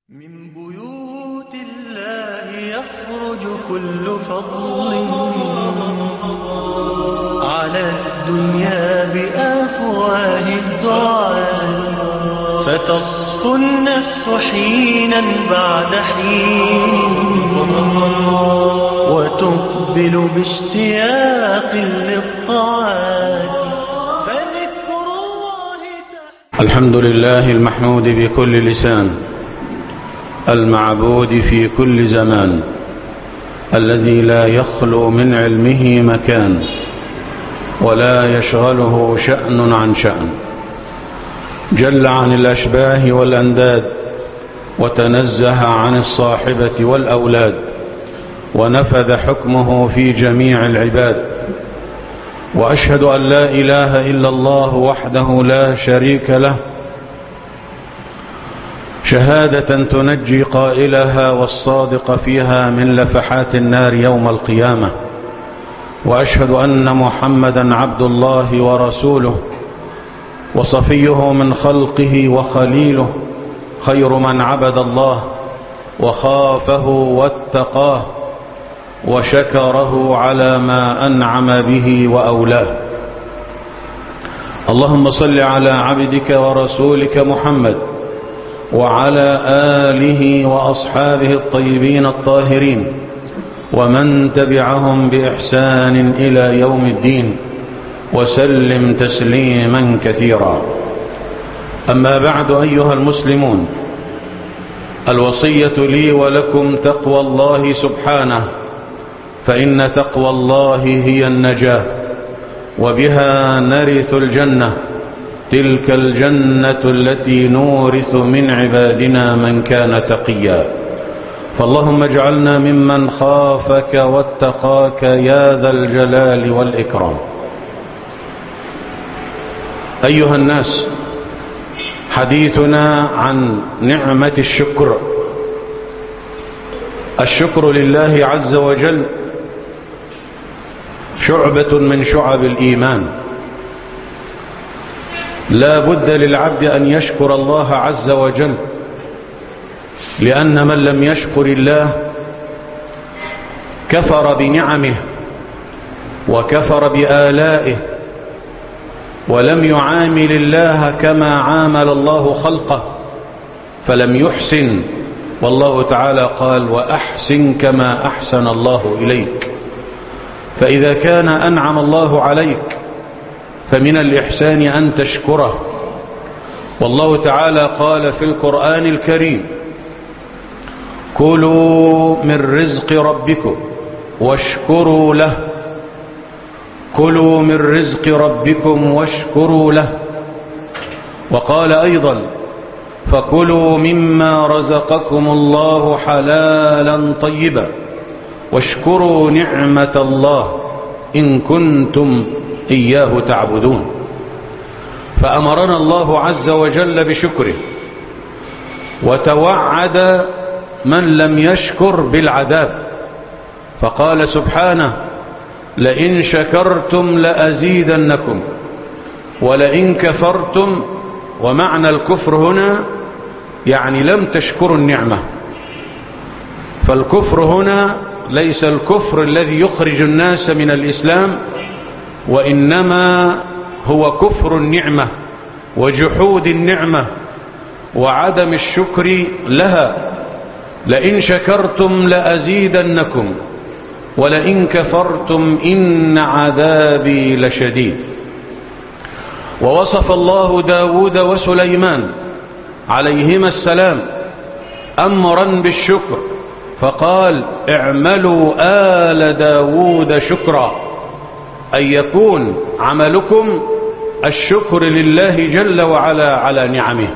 من بيوت الله يخرج كل فضل على الدنيا بأفواه الدعاء، فتصفو النفس حينا بعد حين وتقبل باشتياق للطاعات، فذكر الله الحمد لله المحمود بكل لسان، المعبود في كل زمان، الذي لا يخلو من علمه مكان ولا يشغله شأن عن شأن، جل عن الأشباه والأنداد، وتنزه عن الصاحبة والأولاد، ونفذ حكمه في جميع العباد. وأشهد أن لا إله إلا الله وحده لا شريك له، شهادة تنجي قائلها والصادق فيها من لفحات النار يوم القيامة. وأشهد أن محمدا عبد الله ورسوله، وصفيه من خلقه وخليله، خير من عبد الله وخافه واتقاه وشكره على ما أنعم به وأولاه. اللهم صل على عبدك ورسولك محمد وعلى آله وأصحابه الطيبين الطاهرين، ومن تبعهم بإحسان إلى يوم الدين، وسلم تسليما كثيرا. أما بعد، أيها المسلمون، الوصية لي ولكم تقوى الله سبحانه، فإن تقوى الله هي النجاة، وبها نرث الجنة، تلك الجنة التي نورث من عبادنا من كان تقيا. فاللهم اجعلنا ممن خافك واتقاك يا ذا الجلال والإكرام. أيها الناس، حديثنا عن نعمة الشكر. الشكر لله عز وجل شعبة من شعب الإيمان، لا بد للعبد أن يشكر الله عز وجل، لأن من لم يشكر الله كفر بنعمه وكفر بآلائه، ولم يعامل الله كما عامل الله خلقه، فلم يحسن. والله تعالى قال: وأحسن كما أحسن الله إليك. فإذا كان أنعم الله عليك فمن الإحسان أن تشكره. والله تعالى قال في القرآن الكريم: كلوا من رزق ربكم واشكروا له، كلوا من رزق ربكم واشكروا له. وقال أيضا: فكلوا مما رزقكم الله حلالا طيبا واشكروا نعمة الله إن كنتم إياه تعبدون. فأمرنا الله عز وجل بشكره، وتوعد من لم يشكر بالعذاب، فقال سبحانه: لئن شكرتم لأزيدنكم ولئن كفرتم. ومعنى الكفر هنا يعني لم تشكروا النعمة. فالكفر هنا ليس الكفر الذي يخرج الناس من الإسلام، وإنما هو كفر النعمة وجحود النعمة وعدم الشكر لها. لئن شكرتم لأزيدنكم ولئن كفرتم إن عذابي لشديد. ووصف الله داود وسليمان عليهما السلام أمرا بالشكر، فقال: اعملوا آل داود شكرا، أن يكون عملكم الشكر لله جل وعلا على نعمه.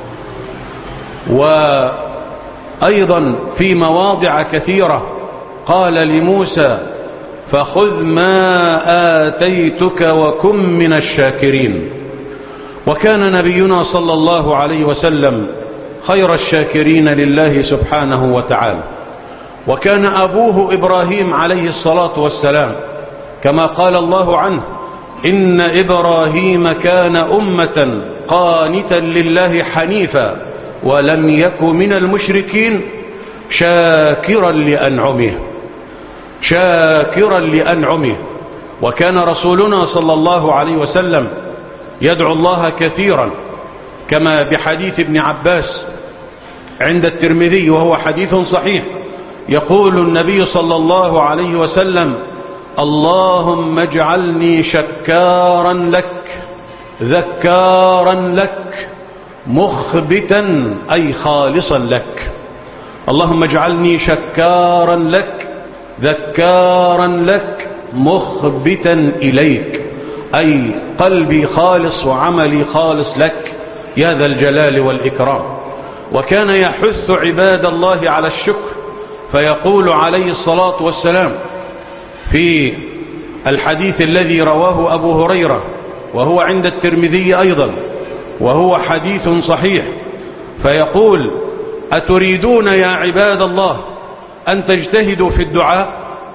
وأيضا في مواضع كثيرة قال لموسى: فخذ ما آتيتك وكن من الشاكرين. وكان نبينا صلى الله عليه وسلم خير الشاكرين لله سبحانه وتعالى. وكان أبوه إبراهيم عليه الصلاة والسلام كما قال الله عنه: إن إبراهيم كان أمة قانتا لله حنيفا ولم يك من المشركين شاكرا لأنعمه، شاكرا لأنعمه. وكان رسولنا صلى الله عليه وسلم يدعو الله كثيرا، كما بحديث ابن عباس عند الترمذي وهو حديث صحيح، يقول النبي صلى الله عليه وسلم: اللهم اجعلني شكارا لك ذكارا لك مخبتا أي خالصا لك. اللهم اجعلني شكارا لك ذكارا لك مخبتا إليك، أي قلبي خالص وعملي خالص لك يا ذا الجلال والإكرام. وكان يحث عباد الله على الشكر، فيقول عليه الصلاة والسلام في الحديث الذي رواه أبو هريرة وهو عند الترمذي أيضا وهو حديث صحيح، فيقول: أتريدون يا عباد الله أن تجتهدوا في الدعاء؟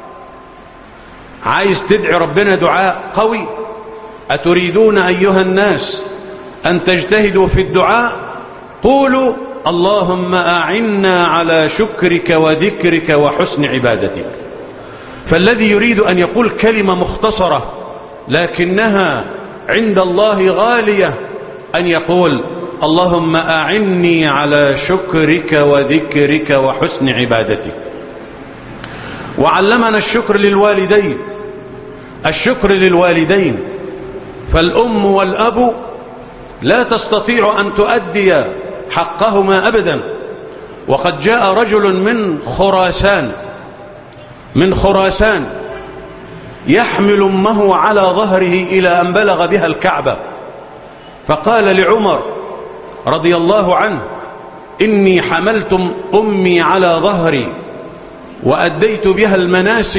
عايز تدعي ربنا دعاء قوي؟ أتريدون أيها الناس أن تجتهدوا في الدعاء؟ قولوا: اللهم أعنا على شكرك وذكرك وحسن عبادتك. فالذي يريد أن يقول كلمة مختصرة لكنها عند الله غالية أن يقول: اللهم أعني على شكرك وذكرك وحسن عبادتك. وعلمنا الشكر للوالدين، الشكر للوالدين، فالأم والأب لا تستطيع أن تؤدي حقهما أبدا. وقد جاء رجل من خراسان يحمل أمه على ظهره إلى أن بلغ بها الكعبة، فقال لعمر رضي الله عنه: إني حملت أمي على ظهري وأديت بها المناسك،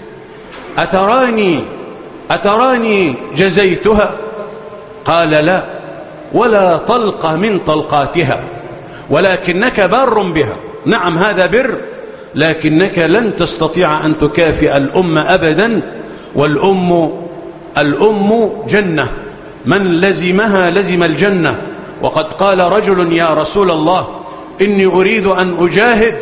أتراني جزيتها؟ قال: لا، ولا طلقة من طلقاتها، ولكنك بار بها. نعم هذا بر، لكنك لن تستطيع أن تكافئ الأم أبدا، والأم جنة، من لزمها لزم الجنة. وقد قال رجل: يا رسول الله إني أريد أن أجاهد،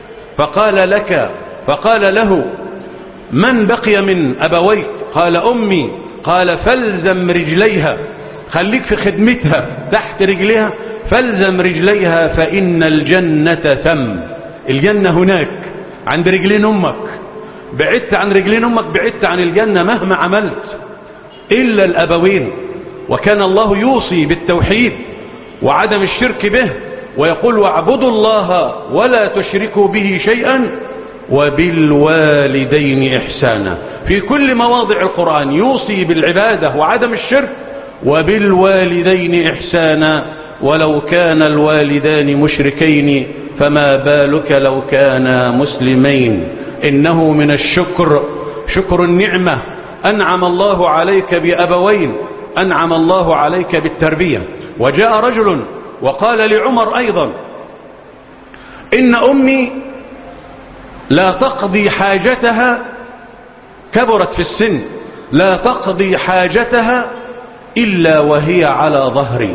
فقال له: من بقي من أبويك؟ قال: أمي. قال: فالزم رجليها، خليك في خدمتها تحت رجليها، فالزم رجليها فإن الجنة ثم، الجنة هناك عند رجلين أمك. بعدت عن رجلين أمك بعدت عن الجنة مهما عملت، إلا الأبوين. وكان الله يوصي بالتوحيد وعدم الشرك به، ويقول: واعبدوا الله ولا تشركوا به شيئا وبالوالدين إحسانا. في كل مواضع القرآن يوصي بالعبادة وعدم الشرك، وبالوالدين إحسانا، ولو كان الوالدان مشركين فما بالك لو كانا مسلمين. إنه من الشكر شكر النعمة، أنعم الله عليك بأبوين، أنعم الله عليك بالتربية. وجاء رجل وقال لعمر أيضا: إن أمي لا تقضي حاجتها، كبرت في السن، لا تقضي حاجتها إلا وهي على ظهري،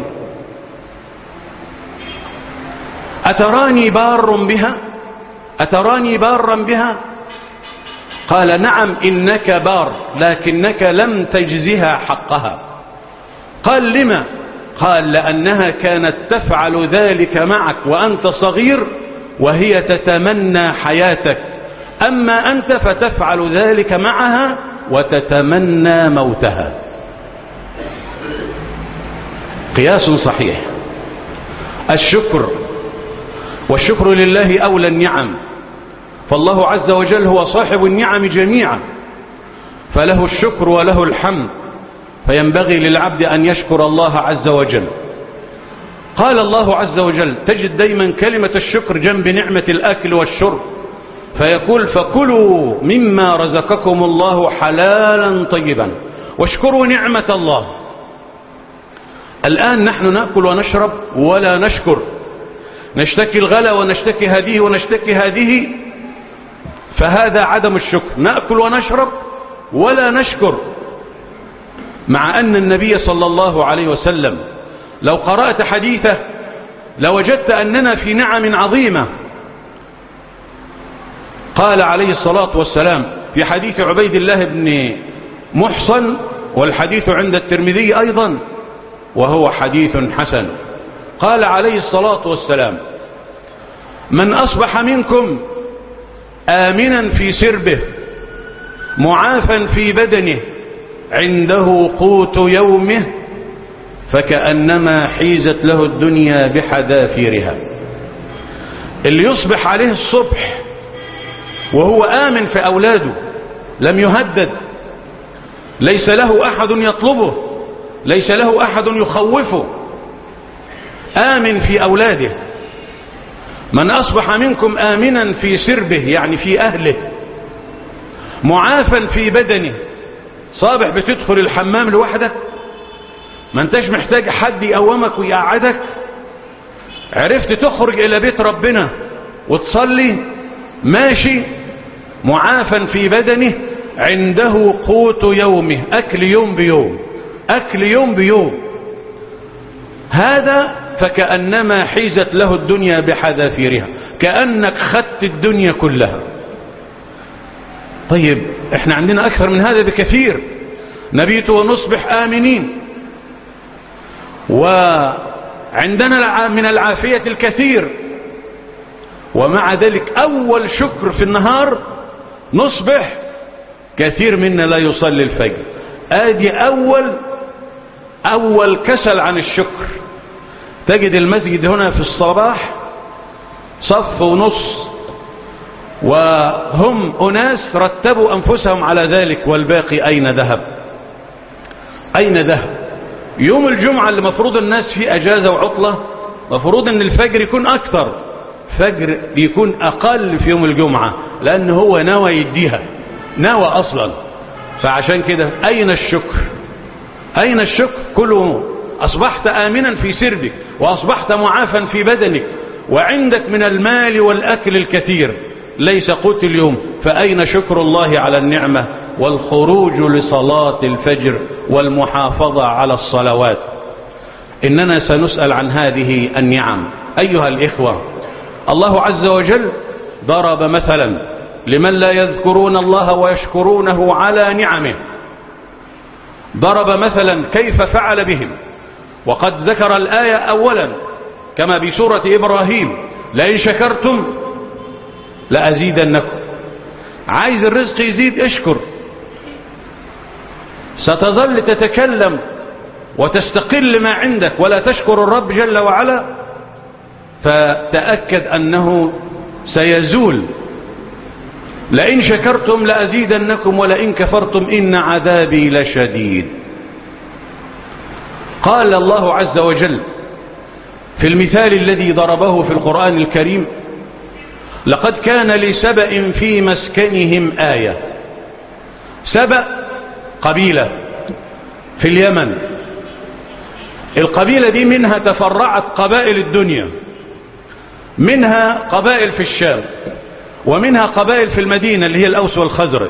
أتراني بارا بها؟ قال: نعم إنك بار، لكنك لم تجزها حقها. قال: لما؟ قال: لأنها كانت تفعل ذلك معك وأنت صغير وهي تتمنى حياتك، أما أنت فتفعل ذلك معها وتتمنى موتها. قياس صحيح. الشكر، والشكر لله أولى النعم، فالله عز وجل هو صاحب النعم جميعا، فله الشكر وله الحمد، فينبغي للعبد أن يشكر الله عز وجل. قال الله عز وجل، تجد دايما كلمة الشكر جنب نعمة الأكل والشرب، فيقول: فكلوا مما رزقكم الله حلالا طيبا واشكروا نعمة الله. الآن نحن نأكل ونشرب ولا نشكر، نشتكي الغلا ونشتكي هذه ونشتكي هذه، فهذا عدم الشكر. نأكل ونشرب ولا نشكر، مع أن النبي صلى الله عليه وسلم لو قرأت حديثه لوجدت أننا في نعم عظيمة. قال عليه الصلاة والسلام في حديث عبيد الله بن محصن، والحديث عند الترمذي أيضا وهو حديث حسن، قال عليه الصلاة والسلام: من أصبح منكم آمنا في سربه معافا في بدنه عنده قوت يومه فكأنما حيزت له الدنيا بحذافيرها. اللي يصبح عليه الصبح وهو آمن في أولاده، لم يهدد، ليس له أحد يطلبه، ليس له أحد يخوفه، آمن في أولاده. من أصبح منكم آمنا في سربه يعني في أهله، معافا في بدنه، صابح بتدخل الحمام لوحدك، ما انتش محتاج حد يقومك ويقعدك، عرفت تخرج إلى بيت ربنا وتصلي ماشي، معافا في بدنه عنده قوت يومه، أكل يوم بيوم، أكل يوم بيوم، هذا فكأنما حيزت له الدنيا بحذافيرها، كأنك خدت الدنيا كلها. طيب احنا عندنا أكثر من هذا بكثير، نبيت ونصبح آمنين، وعندنا من العافية الكثير، ومع ذلك أول شكر في النهار نصبح كثير منا لا يصلي الفجر، آدي أول كسل عن الشكر. تجد المسجد هنا في الصباح صف ونص، وهم أناس رتبوا أنفسهم على ذلك، والباقي أين ذهب؟ أين ذهب؟ يوم الجمعة اللي مفروض الناس فيه أجازة وعطلة، مفروض أن الفجر يكون أكثر، فجر بيكون أقل في يوم الجمعة، لأن هو نوى يديها، نوى أصلا. فعشان كده أين الشكر؟ أين الشكر؟ كله أصبحت آمنا في سربك، وأصبحت معافا في بدنك، وعندك من المال والأكل الكثير، ليس قوت اليوم، فأين شكر الله على النعمة والخروج لصلاة الفجر والمحافظة على الصلوات؟ إننا سنسأل عن هذه النعم أيها الإخوة. الله عز وجل ضرب مثلا لمن لا يذكرون الله ويشكرونه على نعمه، ضرب مثلا كيف فعل بهم، وقد ذكر الآية أولا كما بسورة إبراهيم: لئن شكرتم لأزيدنكم. عايز الرزق يزيد اشكر، ستظل تتكلم وتستقل ما عندك ولا تشكر الرب جل وعلا، فتأكد أنه سيزول. لئن شكرتم لأزيدنكم ولئن كفرتم إن عذابي لشديد. قال الله عز وجل في المثال الذي ضربه في القرآن الكريم: لقد كان لسبأ في مسكنهم آية. سبأ قبيلة في اليمن، القبيلة دي منها تفرعت قبائل الدنيا، منها قبائل في الشام، ومنها قبائل في المدينة اللي هي الأوس والخزرج،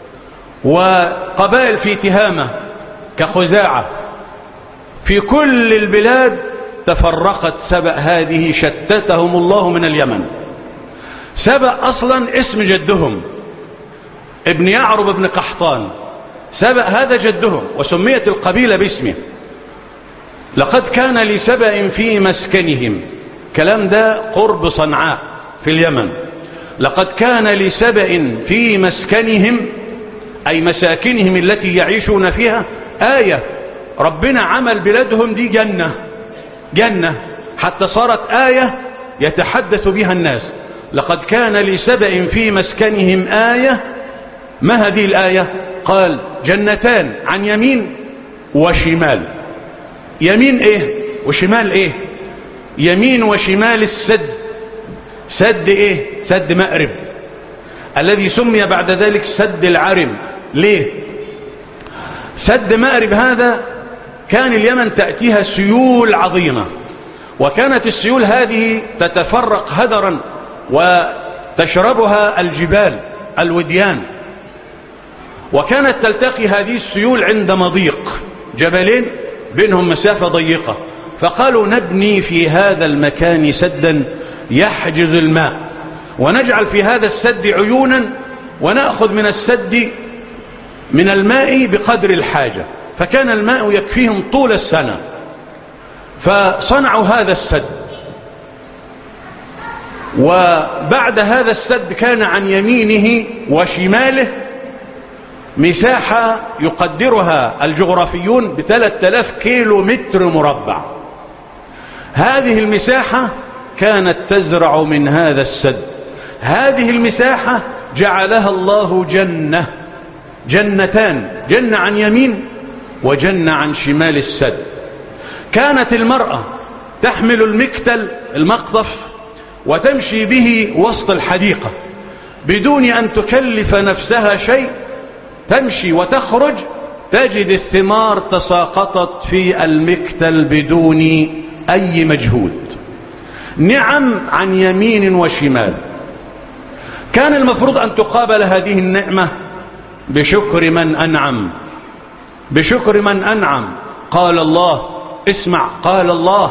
وقبائل في تهامة كخزاعة. في كل البلاد تفرقت سبأ هذه، شتتهم الله من اليمن. سبأ أصلا اسم جدهم ابن يعرب ابن قحطان، سبأ هذا جدهم، وسميت القبيلة باسمه. لقد كان لسبأ في مسكنهم، كلام ده قرب صنعاء في اليمن. لقد كان لسبأ في مسكنهم أي مساكنهم التي يعيشون فيها آية. ربنا عمل بلادهم دي جنة حتى صارت آية يتحدث بها الناس. لقد كان لسبأ في مسكنهم آية. ما هذه الآية؟ قال: جنتان عن يمين وشمال. يمين ايه وشمال ايه؟ يمين وشمال السد. سد ايه؟ سد مأرب، الذي سمي بعد ذلك سد العرم. ليه؟ سد مأرب هذا كان اليمن تأتيها سيول عظيمة، وكانت السيول هذه تتفرق هدرا وتشربها الجبال الوديان، وكانت تلتقي هذه السيول عند مضيق، جبلين بينهم مسافة ضيقة، فقالوا نبني في هذا المكان سدا يحجز الماء، ونجعل في هذا السد عيونا، ونأخذ من السد من الماء بقدر الحاجة، فكان الماء يكفيهم طول السنة. فصنعوا هذا السد، وبعد هذا السد كان عن يمينه وشماله مساحة يقدرها الجغرافيون ب3000 كيلو متر مربع. هذه المساحة كانت تزرع من هذا السد. هذه المساحة جعلها الله جنة، جنتان، جنة عن يمين وجنة عن شمال السد. كانت المرأة تحمل المكتل المقطف وتمشي به وسط الحديقة بدون أن تكلف نفسها شيء، تمشي وتخرج تجد الثمار تساقطت في المكتل بدون أي مجهود. نعم عن يمين وشمال. كان المفروض أن تقابل هذه النعمة بشكر من أنعم، بشكر من أنعم. قال الله، اسمع، قال الله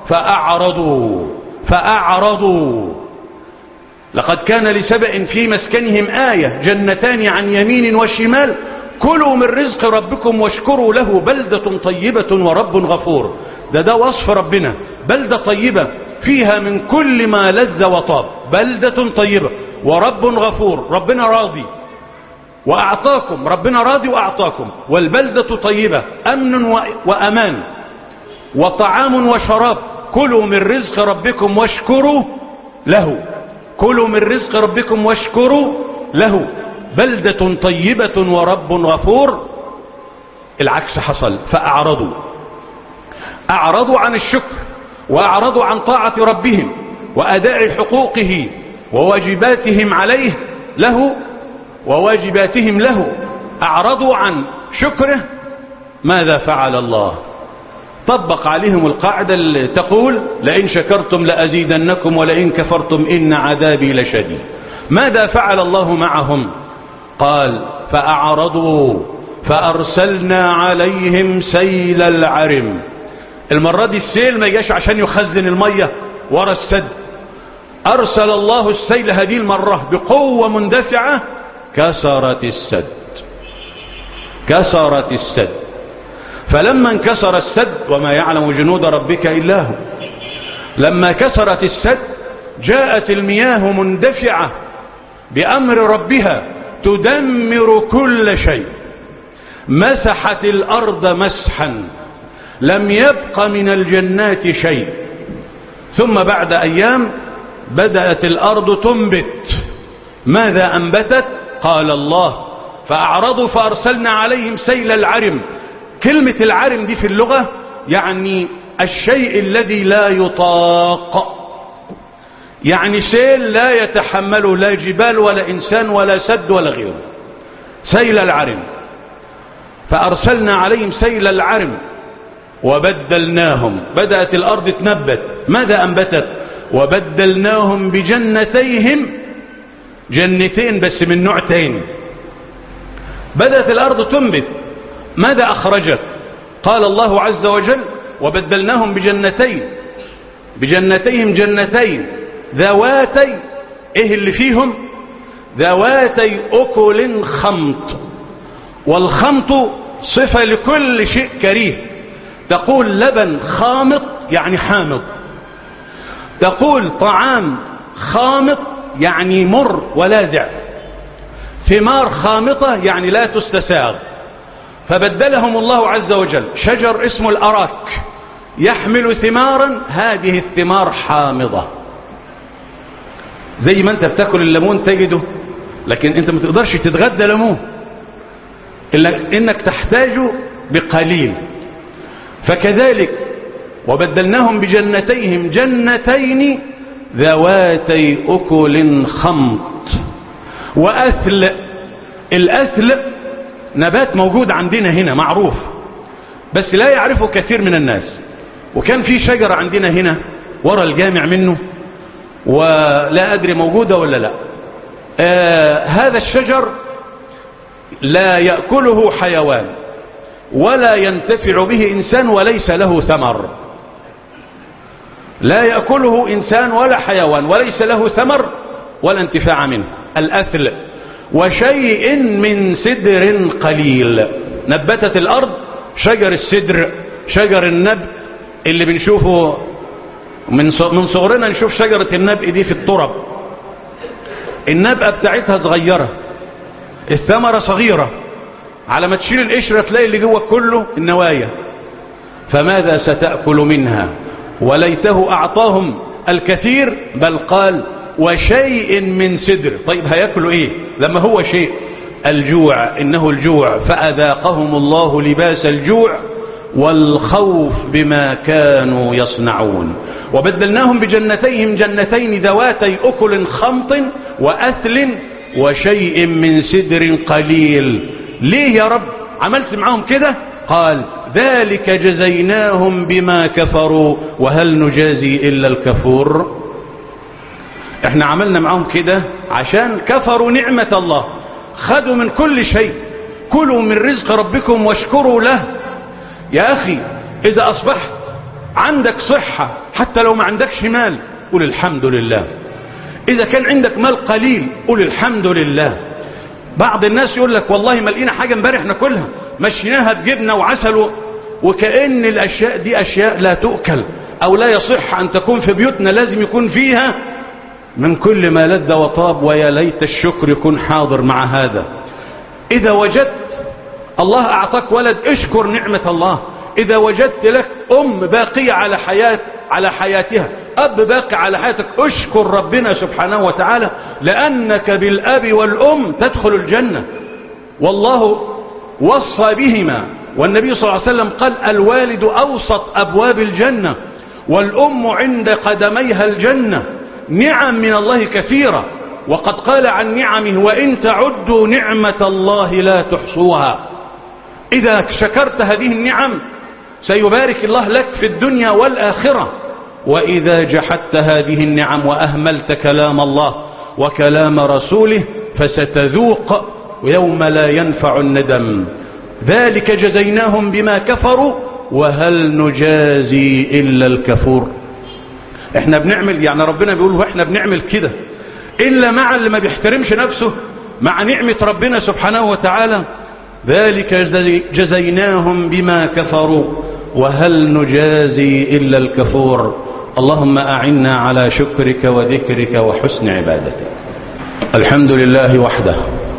فأعرضوا لقد كان لسبأ في مسكنهم آية جنتان عن يمين وشمال كلوا من رزق ربكم واشكروا له بلدة طيبة ورب غفور. ده وصف ربنا، بلدة طيبة فيها من كل ما لذ وطاب، بلدة طيبة ورب غفور، ربنا راضي وأعطاكم، ربنا راضي وأعطاكم، والبلدة طيبة أمن وأمان وطعام وشراب. كلوا من رزق ربكم واشكروا له، كلوا من رزق ربكم واشكروا له بلدة طيبة ورب غفور. العكس حصل، فأعرضوا عن الشكر، وأعرضوا عن طاعة ربهم وأداء حقوقه وواجباتهم عليه له وواجباتهم له. أعرضوا عن شكره. ماذا فعل الله؟ طبق عليهم القاعدة اللي تقول لئن شكرتم لأزيدنكم ولئن كفرتم إن عذابي لشديد. ماذا فعل الله معهم؟ قال فأعرضوا فأرسلنا عليهم سيل العرم. المرة دي السيل ما جاش عشان يخزن المية ورا السد، أرسل الله السيل هذه المرة بقوة مندفعة كسرت السد. فلما انكسر السد، وما يعلم جنود ربك إلا هو، لما كسرت السد جاءت المياه مندفعة بأمر ربها تدمر كل شيء، مسحت الأرض مسحا لم يبق من الجنات شيء. ثم بعد أيام بدأت الأرض تنبت. ماذا أنبتت؟ قال الله فأعرضوا فأرسلنا عليهم سيل العرم. كلمة العرم دي في اللغة يعني الشيء الذي لا يطاق، يعني سيل لا يتحمله لا جبال ولا إنسان ولا سد ولا غيره، سيل العرم. فأرسلنا عليهم سيل العرم وبدلناهم، بدأت الأرض تنبت. ماذا أنبتت؟ وبدلناهم بجنتيهم، جنتين بس من نوع تاني. بدأت الأرض تنبت. ماذا أخرجت؟ قال الله عز وجل وبدلناهم بجنتيهم جنتين ذواتي، ايه اللي فيهم؟ ذواتي أكل خمط. والخمط صفة لكل شيء كريه. تقول لبن خامط يعني حامض، تقول طعام خامط يعني مر ولاذع، ثمار خامطة يعني لا تستساغ. فبدلهم الله عز وجل شجر اسمه الأراك يحمل ثمارا، هذه الثمار حامضة. زي ما انت بتاكل الليمون تجده، لكن انت ما تقدرش تتغدى ليمون إلا انك تحتاجه بقليل. فكذلك وبدلناهم بجنتيهم جنتين ذواتي أكل خمط وأثل. الأثل نبات موجود عندنا هنا معروف، بس لا يعرفه كثير من الناس. وكان في شجرة عندنا هنا ورا الجامع منه، ولا أدري موجودة ولا لا. هذا الشجر لا يأكله حيوان ولا ينتفع به إنسان وليس له ثمر. لا يأكله إنسان ولا حيوان وليس له ثمر ولا انتفاع منه، الأثل. وشيء من سدر قليل، نبتت الأرض شجر السدر، شجر النبق اللي بنشوفه من صغرنا، نشوف شجرة النبق دي في التراب، النبقة بتاعتها صغيرة، الثمرة صغيرة، على ما تشيل القشرة تلاقي اللي جوه كله النوايا. فماذا ستأكل منها؟ وليته أعطاهم الكثير، بل قال وشيء من سدر. طيب هياكلوا ايه لما هو شيء؟ الجوع، إنه الجوع، فأذاقهم الله لباس الجوع والخوف بما كانوا يصنعون. وبدلناهم بجنتيهم جنتين ذواتي أكل خمط وأثل وشيء من سدر قليل. ليه يا رب عملت معاهم كده؟ قال ذلك جزيناهم بما كفروا وهل نجازي إلا الكفور. احنا عملنا معاهم كده عشان كفروا نعمة الله، خدوا من كل شيء. كلوا من رزق ربكم واشكروا له. يا أخي إذا أصبحت عندك صحة حتى لو ما عندكش مال قل الحمد لله. إذا كان عندك مال قليل قل الحمد لله. بعض الناس يقول لك والله ما لقينا حاجة امبارح ناكلها، مشيناها بجبنة وعسل، وكأن الأشياء دي أشياء لا تؤكل أو لا يصح أن تكون في بيوتنا، لازم يكون فيها من كل ما لذ وطاب. ويا ليت الشكر يكون حاضر مع هذا. إذا وجدت الله أعطاك ولد اشكر نعمة الله. إذا وجدت لك أم باقية على حياتها، أب باقي على حياتك، اشكر ربنا سبحانه وتعالى، لأنك بالأب والأم تدخل الجنة، والله وصى بهما. والنبي صلى الله عليه وسلم قال الوالد أوسط أبواب الجنة والأم عند قدميها الجنة. نعم من الله كثيرة، وقد قال عن نعمه وإن تعدوا نعمة الله لا تحصوها. إذا شكرت هذه النعم سيبارك الله لك في الدنيا والآخرة. وإذا جحدت هذه النعم وأهملت كلام الله وكلام رسوله فستذوق يوم لا ينفع الندم. ذلك جزيناهم بما كفروا وهل نجازي إلا الكفور. احنا بنعمل، يعني ربنا بيقول احنا بنعمل كده إلا مع اللي ما بيحترمش نفسه مع نعمة ربنا سبحانه وتعالى. ذلك جزيناهم بما كفروا وهل نجازي إلا الكفور. اللهم أعنا على شكرك وذكرك وحسن عبادتك. الحمد لله وحده،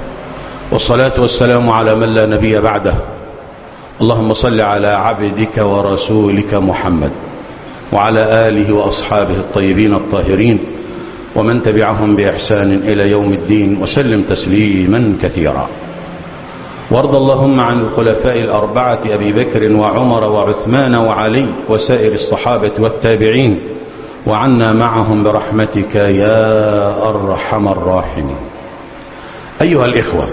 والصلاة والسلام على من لا نبي بعده. اللهم صل على عبدك ورسولك محمد وعلى آله وأصحابه الطيبين الطاهرين ومن تبعهم بإحسان إلى يوم الدين، وسلم تسليما كثيرا. وارض اللهم عن الخلفاء الأربعة أبي بكر وعمر وعثمان وعلي وسائر الصحابة والتابعين، وعنا معهم برحمتك يا أرحم الراحمين. أيها الإخوة،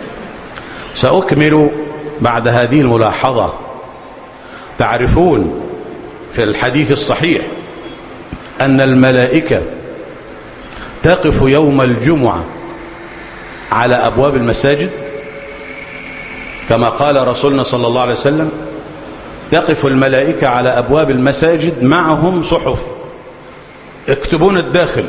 سأكمل بعد هذه الملاحظة. تعرفون في الحديث الصحيح أن الملائكة تقف يوم الجمعة على أبواب المساجد، كما قال رسولنا صلى الله عليه وسلم تقف الملائكة على أبواب المساجد معهم صحف يكتبون الداخل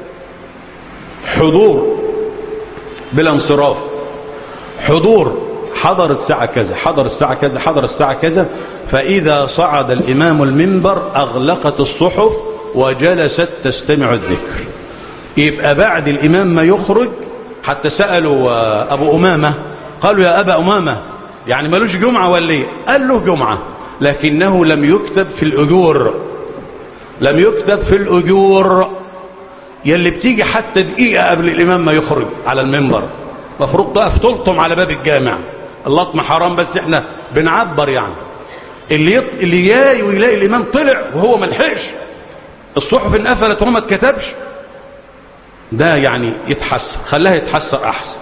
حضور بلا انصراف، حضور حضر الساعة كذا، حضر الساعة كذا، حضر الساعة كذا. فإذا صعد الإمام المنبر أغلقت الصحف وجلست تستمع الذكر. يبقى بعد الإمام ما يخرج، حتى سألوا أبو أمامة قالوا يا أبا أمامة يعني ملوش جمعة ولا ايه؟ قال له جمعة لكنه لم يكتب في الأجور، لم يكتب في الأجور. يلي بتيجي حتى دقيقة قبل الإمام ما يخرج على المنبر مفروض تقف تلطم على باب الجامع. اللطم حرام بس احنا بنعبر يعني. اللي جاي ويلاقي الإمام طلع وهو ملحقش، الصحف انقفلت وهو ما اتكتبش، ده يعني يتحسر، خلاها يتحسر أحسن.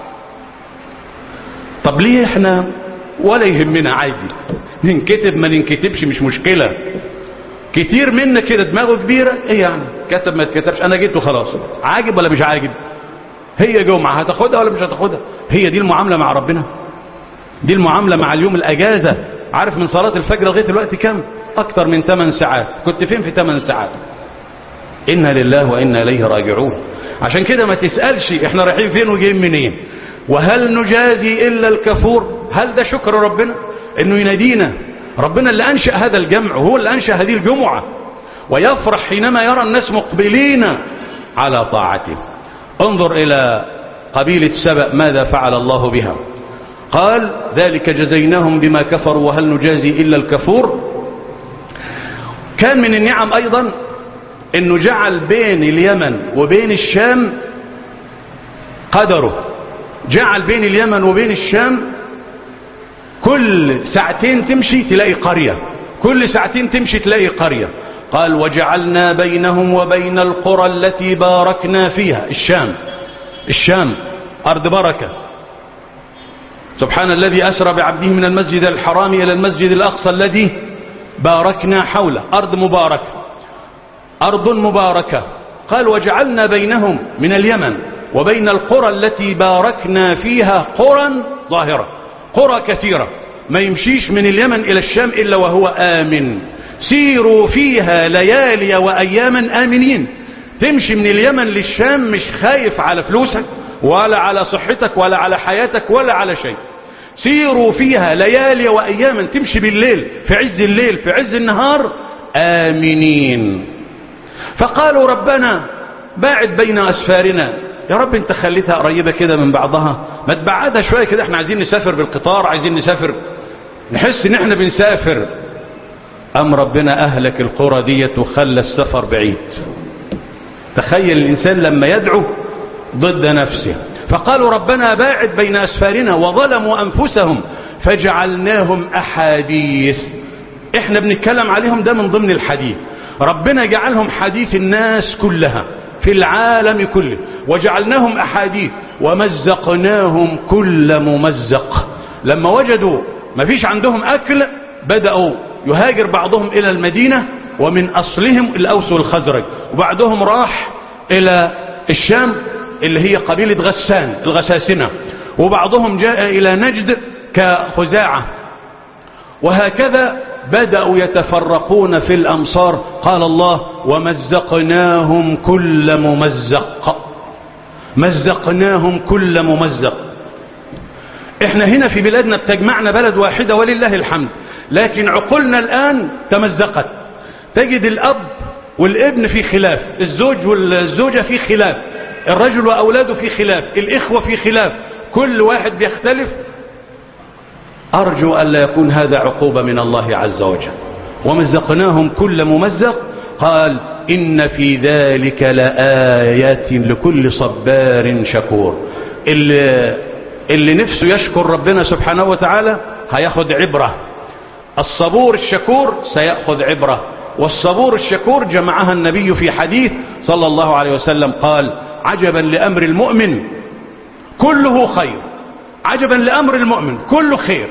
طب ليه احنا ولا يهمنا عادي ننكتب ما ننكتبش مش مشكلة. كتير منا كده دماغه كبيرة، ايه يعني كتب ما اتكتبش انا جيت وخلاص، عاجب ولا مش عاجب؟ هي جمعة هتاخدها ولا مش هتاخدها؟ هي دي المعاملة مع ربنا، دي المعاملة مع اليوم الأجازة. عارف من صلاة الفجر لغاية الوقت كم؟ أكتر من 8 ساعات. كنت فين في 8 ساعات؟ إنا لله وإنا إليه راجعون. عشان كده ما تسألش احنا رايحين فين وجايين منين، وهل نجازي إلا الكفور؟ هل ده شكر ربنا انه ينادينا؟ ربنا اللي أنشأ هذا الجمع وهو اللي أنشأ هذه الجمعة، ويفرح حينما يرى الناس مقبلين على طاعته. انظر إلى قبيلة سبأ ماذا فعل الله بها. قال ذلك جزيناهم بما كفروا وهل نجازي إلا الكفور. كان من النعم أيضا انه جعل بين اليمن وبين الشام قدره، جعل بين اليمن وبين الشام كل ساعتين تمشي تلاقي قرية، كل ساعتين تمشي تلاقي قرية. قال وجعلنا بينهم وبين القرى التي باركنا فيها. الشام أرض بركة. سبحان الذي أسرى بعبده من المسجد الحرام إلى المسجد الأقصى الذي باركنا حوله. أرض مباركة، أرض مباركة. قال وجعلنا بينهم من اليمن وبين القرى التي باركنا فيها قرى ظاهرة، قرى كثيرة ما يمشيش من اليمن إلى الشام إلا وهو آمن. سيروا فيها ليالي وأياما آمنين. تمشي من اليمن للشام مش خايف على فلوسك ولا على صحتك ولا على حياتك ولا على شيء. سيروا فيها ليالي وأياما، تمشي بالليل في عز الليل في عز النهار آمنين. فقالوا ربنا باعد بين أسفارنا. يا رب انت خليتها قريبة كده من بعضها، ما تبعدها شوية كده، احنا عايزين نسافر بالقطار، عايزين نسافر نحس ان احنا بنسافر. أم ربنا أهلك القرى ديت وخلى السفر بعيد. تخيل الإنسان لما يدعو ضد نفسه. فقالوا ربنا باعد بين أسفارنا وظلموا أنفسهم فجعلناهم أحاديث. احنا بنتكلم عليهم ده من ضمن الحديث. ربنا جعلهم حديث الناس كلها في العالم كله، وجعلناهم أحاديث ومزقناهم كل ممزق. لما وجدوا ما فيش عندهم أكل بدأوا يهاجر بعضهم إلى المدينة، ومن أصلهم الأوس والخزرج، وبعضهم راح إلى الشام اللي هي قبيلة غسان الغساسنة، وبعضهم جاء إلى نجد كخزاعة، وهكذا بدأوا يتفرقون في الأمصار. قال الله ومزقناهم كل ممزق. مزقناهم كل ممزق. احنا هنا في بلادنا بتجمعنا بلد واحدة ولله الحمد، لكن عقولنا الآن تمزقت. تجد الأب والابن في خلاف، الزوج والزوجة في خلاف، الرجل وأولاده في خلاف، الإخوة في خلاف، كل واحد بيختلف. أرجو أن لا يكون هذا عقوبة من الله عز وجل. ومزقناهم كل ممزق. قال إن في ذلك لآيات لكل صبار شكور. اللي نفسه يشكر ربنا سبحانه وتعالى هياخد عبرة. الصبور الشكور سيأخذ عبرة. والصبور الشكور جمعها النبي في حديث صلى الله عليه وسلم قال عجبا لأمر المؤمن كله خير. عجبا لأمر المؤمن كله خير،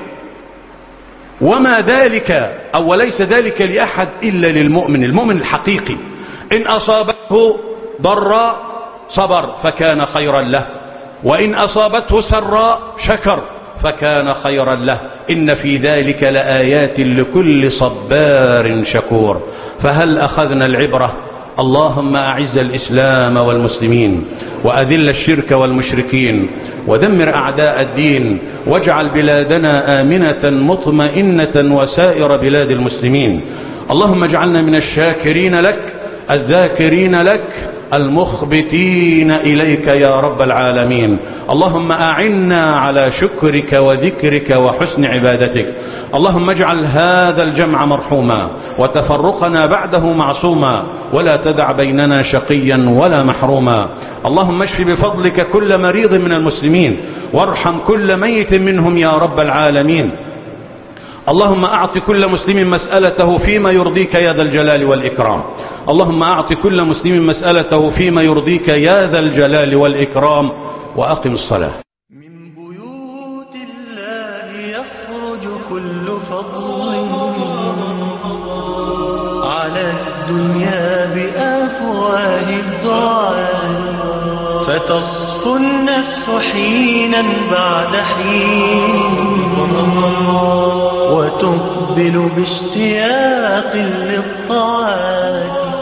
وما ذلك أو وليس ذلك لأحد إلا للمؤمن، المؤمن الحقيقي. إن أصابته ضراء صبر فكان خيرا له، وإن أصابته سراء شكر فكان خيرا له. إن في ذلك لآيات لكل صبار شكور. فهل أخذنا العبرة؟ اللهم أعز الإسلام والمسلمين، وأذل الشرك والمشركين، ودمر أعداء الدين، واجعل بلادنا آمنة مطمئنة وسائر بلاد المسلمين. اللهم اجعلنا من الشاكرين لك الذاكرين لك المخبتين إليك يا رب العالمين. اللهم أعنا على شكرك وذكرك وحسن عبادتك. اللهم اجعل هذا الجمع مرحوما وتفرقنا بعده معصوما، ولا تدع بيننا شقيا ولا محروما. اللهم اشف بفضلك كل مريض من المسلمين، وارحم كل ميت منهم يا رب العالمين. اللهم أعط كل مسلم مسألته فيما يرضيك يا ذا الجلال والإكرام. اللهم أعط كل مسلم مسألته فيما يرضيك يا ذا الجلال والإكرام. وأقم الصلاة. من بيوت الله يخرج كل فضل على الدنيا بأفواه الدعاء، فتصفو النفس حينا بعد حين وتقبل باشتياق للطاعات.